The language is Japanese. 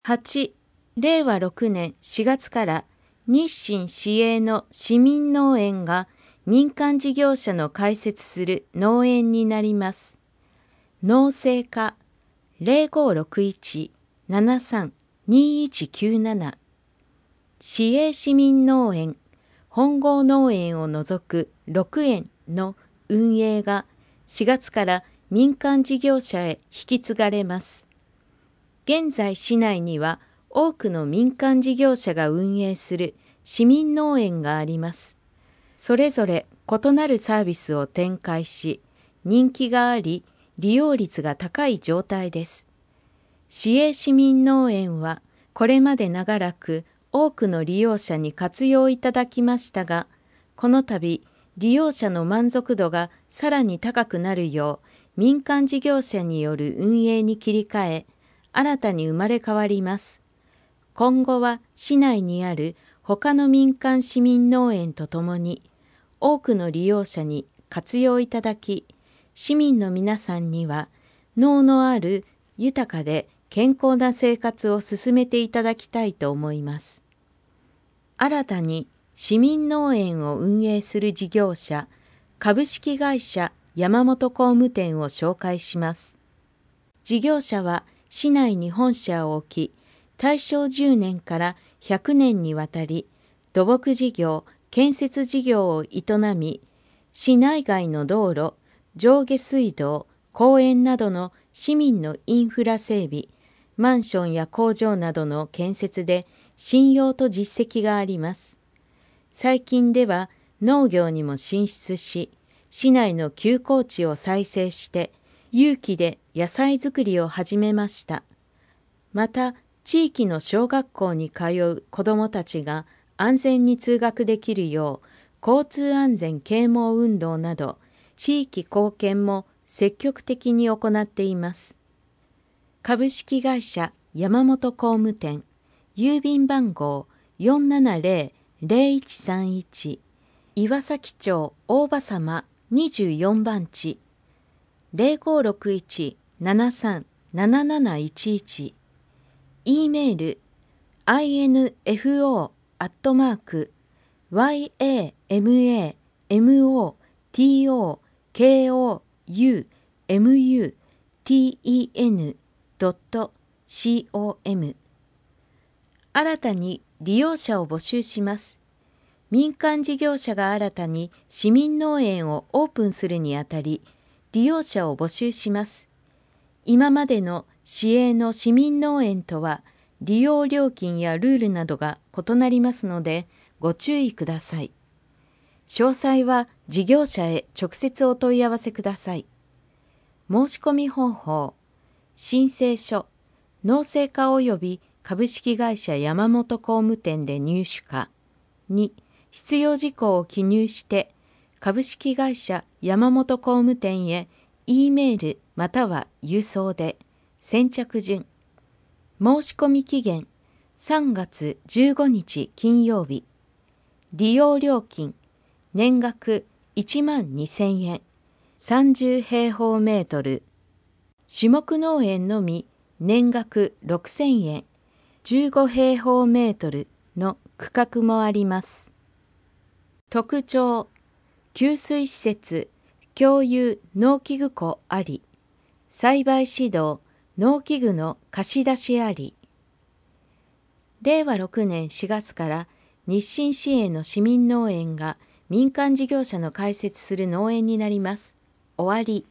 8、令和6年4月から日清市営の市民農園が民間事業者の開設する農園になります。農政課 0561-73-2197 市営市民農園本郷農園を除く6園の運営が4月から民間事業者へ引き継がれます。現在市内には多くの民間事業者が運営する市民農園があります。それぞれ異なるサービスを展開し、人気があり、利用率が高い状態です。市営市民農園はこれまで長らく多くの利用者に活用いただきましたが、この度利用者の満足度がさらに高くなるよう民間事業者による運営に切り替え、新たに生まれ変わります。今後は市内にある他の民間市民農園とともに多くの利用者に活用いただき、市民の皆さんには農のある豊かで健康な生活を進めていただきたいと思います。新たに市民農園を運営する事業者、株式会社山本工務店を紹介します。事業者は市内に本社を置き、大正10年から100年にわたり土木事業、建設事業を営み、市内外の道路、上下水道、公園などの市民のインフラ整備、マンションや工場などの建設で信用と実績があります。最近では農業にも進出し、市内の休耕地を再生して、有機で野菜作りを始めました。また、地域の小学校に通う子どもたちが安全に通学できるよう、交通安全啓蒙運動など、地域貢献も積極的に行っています。株式会社山本工務店、郵便番号470-0131、岩崎町大場様24番地、0561-73-7711、E メール info@motokoumuten.com。 新たに利用者を募集します。民間事業者が新たに市民農園をオープンするにあたり、利用者を募集します。今までの市営の市民農園とは利用料金やルールなどが異なりますのでご注意ください。詳細は事業者へ直接お問い合わせください。申し込み方法、申請書、農政課及び株式会社山本工務店で入手か。2、必要事項を記入して株式会社山本工務店へ E メールまたは郵送で。先着順。申し込み期限3月15日金曜日。利用料金年額12,000円。30平方メートル。種目農園のみ年額6,000円。15平方メートルの区画もあります。特徴、給水施設、共有農機具庫あり。栽培指導、農機具の貸し出しあり。令和6年4月から日清市営の市民農園が民間事業者の開設する農園になります。終わり。